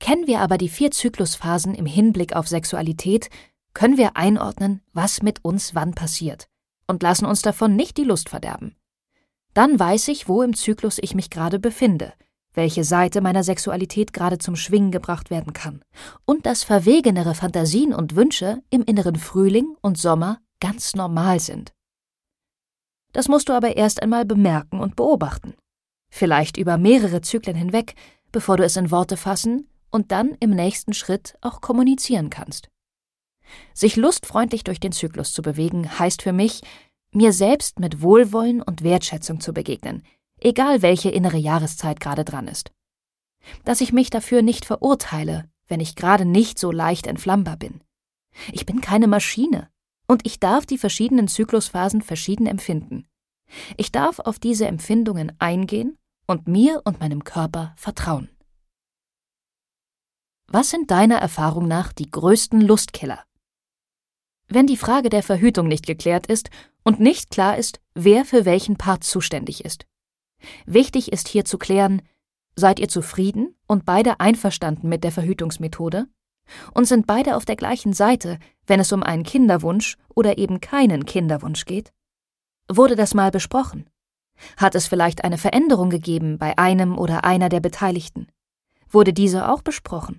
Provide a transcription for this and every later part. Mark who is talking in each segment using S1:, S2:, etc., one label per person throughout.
S1: Kennen wir aber die 4 Zyklusphasen im Hinblick auf Sexualität, können wir einordnen, was mit uns wann passiert und lassen uns davon nicht die Lust verderben. Dann weiß ich, wo im Zyklus ich mich gerade befinde, welche Seite meiner Sexualität gerade zum Schwingen gebracht werden kann und dass verwegenere Fantasien und Wünsche im inneren Frühling und Sommer ganz normal sind. Das musst du aber erst einmal bemerken und beobachten. Vielleicht über mehrere Zyklen hinweg, bevor du es in Worte fassen und dann im nächsten Schritt auch kommunizieren kannst. Sich lustfreundlich durch den Zyklus zu bewegen, heißt für mich, mir selbst mit Wohlwollen und Wertschätzung zu begegnen, egal welche innere Jahreszeit gerade dran ist. Dass ich mich dafür nicht verurteile, wenn ich gerade nicht so leicht entflammbar bin. Ich bin keine Maschine und ich darf die verschiedenen Zyklusphasen verschieden empfinden. Ich darf auf diese Empfindungen eingehen und mir und meinem Körper vertrauen. Was sind deiner Erfahrung nach die größten Lustkiller? Wenn die Frage der Verhütung nicht geklärt ist und nicht klar ist, wer für welchen Part zuständig ist. Wichtig ist hier zu klären, seid ihr zufrieden und beide einverstanden mit der Verhütungsmethode? Und sind beide auf der gleichen Seite, wenn es um einen Kinderwunsch oder eben keinen Kinderwunsch geht? Wurde das mal besprochen? Hat es vielleicht eine Veränderung gegeben bei einem oder einer der Beteiligten? Wurde diese auch besprochen?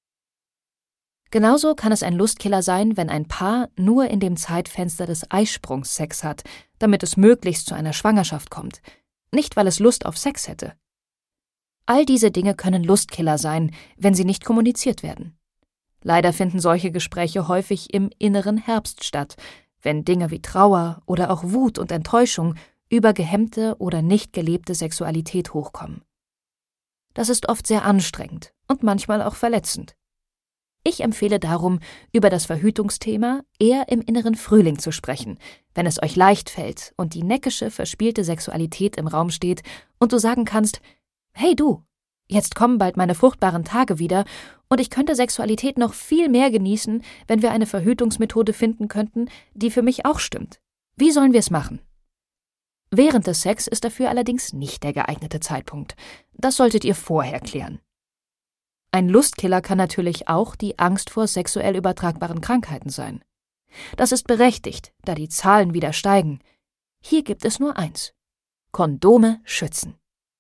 S1: Genauso kann es ein Lustkiller sein, wenn ein Paar nur in dem Zeitfenster des Eisprungs Sex hat, damit es möglichst zu einer Schwangerschaft kommt, nicht weil es Lust auf Sex hätte. All diese Dinge können Lustkiller sein, wenn sie nicht kommuniziert werden. Leider finden solche Gespräche häufig im inneren Herbst statt, wenn Dinge wie Trauer oder auch Wut und Enttäuschung über gehemmte oder nicht gelebte Sexualität hochkommen. Das ist oft sehr anstrengend und manchmal auch verletzend. Ich empfehle darum, über das Verhütungsthema eher im inneren Frühling zu sprechen, wenn es euch leicht fällt und die neckische, verspielte Sexualität im Raum steht und du sagen kannst, hey du, jetzt kommen bald meine fruchtbaren Tage wieder und ich könnte Sexualität noch viel mehr genießen, wenn wir eine Verhütungsmethode finden könnten, die für mich auch stimmt. Wie sollen wir es machen? Während des Sex ist dafür allerdings nicht der geeignete Zeitpunkt. Das solltet ihr vorher klären. Ein Lustkiller kann natürlich auch die Angst vor sexuell übertragbaren Krankheiten sein. Das ist berechtigt, da die Zahlen wieder steigen. Hier gibt es nur eins: Kondome schützen.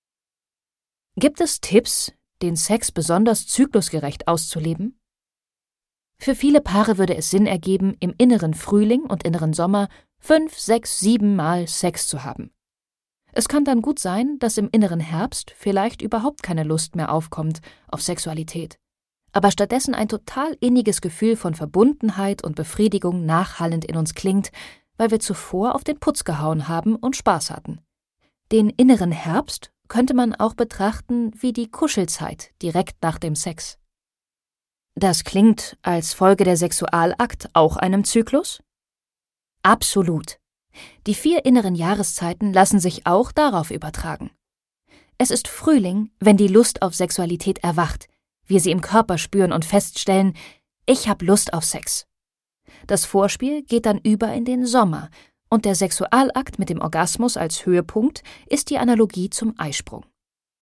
S1: Gibt es Tipps, den Sex besonders zyklusgerecht auszuleben? Für viele Paare würde es Sinn ergeben, im inneren Frühling und inneren Sommer 5, 6, 7 Mal Sex zu haben. Es kann dann gut sein, dass im inneren Herbst vielleicht überhaupt keine Lust mehr aufkommt auf Sexualität, aber stattdessen ein total inniges Gefühl von Verbundenheit und Befriedigung nachhallend in uns klingt, weil wir zuvor auf den Putz gehauen haben und Spaß hatten. Den inneren Herbst könnte man auch betrachten wie die Kuschelzeit direkt nach dem Sex. Das klingt als Folge der Sexualakt auch einem Zyklus? Absolut. Die 4 inneren Jahreszeiten lassen sich auch darauf übertragen. Es ist Frühling, wenn die Lust auf Sexualität erwacht, wir sie im Körper spüren und feststellen, ich habe Lust auf Sex. Das Vorspiel geht dann über in den Sommer und der Sexualakt mit dem Orgasmus als Höhepunkt ist die Analogie zum Eisprung.